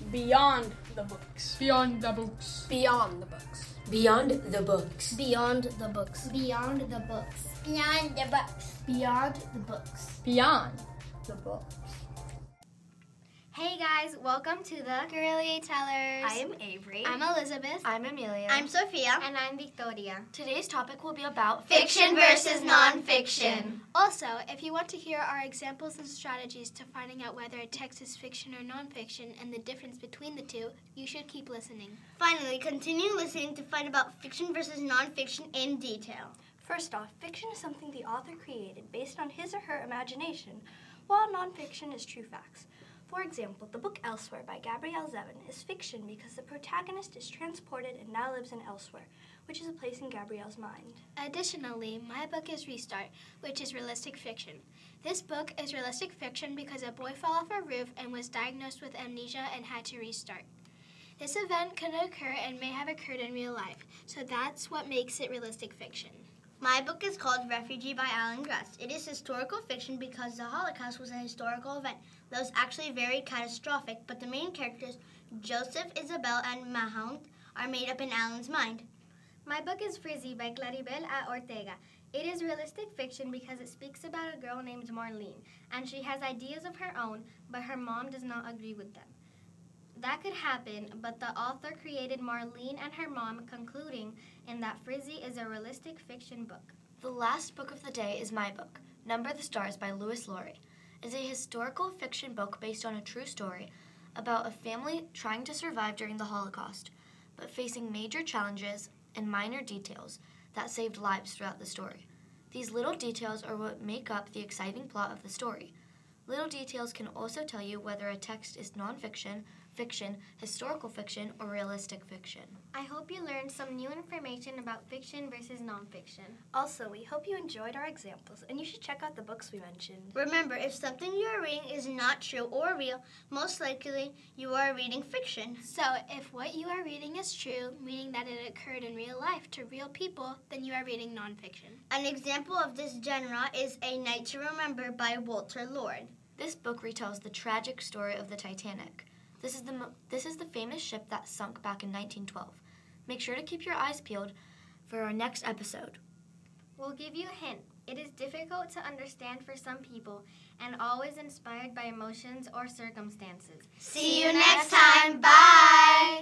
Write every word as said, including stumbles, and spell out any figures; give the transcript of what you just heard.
Beyond the books. Beyond the books. Beyond the books. Beyond the books. Beyond the books. Beyond the books. Beyond the books. Beyond the books. Beyond The books. Hey guys, welcome to the Girly Tellers. I am Avery. I'm Elizabeth. I'm Amelia. I'm Sophia. And I'm Victoria. Today's topic will be about Fiction versus nonfiction. Also, if you want to hear our examples and strategies to finding out whether a text is fiction or nonfiction and the difference between the two, you should keep listening. Finally, continue listening to find about fiction versus nonfiction in detail. First off, fiction is something the author created based on his or her imagination, while nonfiction is true facts. For example, the book Elsewhere by Gabrielle Zevin is fiction because the protagonist is transported and now lives in Elsewhere, which is a place in Gabrielle's mind. Additionally, my book is Restart, which is realistic fiction. This book is realistic fiction because a boy fell off a roof and was diagnosed with amnesia and had to restart. This event could occur and may have occurred in real life, so that's what makes it realistic fiction. My book is called Refugee by Alan Gratz. It is historical fiction because the Holocaust was a historical event that was actually very catastrophic, but the main characters, Joseph, Isabel, and Mahount, are made up in Alan's mind. My book is Frizzy by Claribel A. Ortega. It is realistic fiction because it speaks about a girl named Marlene, and she has ideas of her own, but her mom does not agree with them. That could happen, but the author created Marlene and her mom, concluding in that Frizzy is a realistic fiction book. The last book of the day is my book, Number the Stars by Louis Laurie. It's a historical fiction book based on a true story about a family trying to survive during the Holocaust, but facing major challenges and minor details that saved lives throughout the story. These little details are what make up the exciting plot of the story. Little details can also tell you whether a text is nonfiction, fiction, historical fiction, or realistic fiction. I hope you learned some new information about fiction versus nonfiction. Also, we hope you enjoyed our examples, and you should check out the books we mentioned. Remember, if something you are reading is not true or real, most likely you are reading fiction. So, if what you are reading is true, meaning that it occurred in real life to real people, then you are reading nonfiction. An example of this genre is A Night to Remember by Walter Lord. This book retells the tragic story of the Titanic. This is the mo- this is the famous ship that sunk back in nineteen twelve. Make sure to keep your eyes peeled for our next episode. We'll give you a hint. It is difficult to understand for some people and always inspired by emotions or circumstances. See you next time. Bye.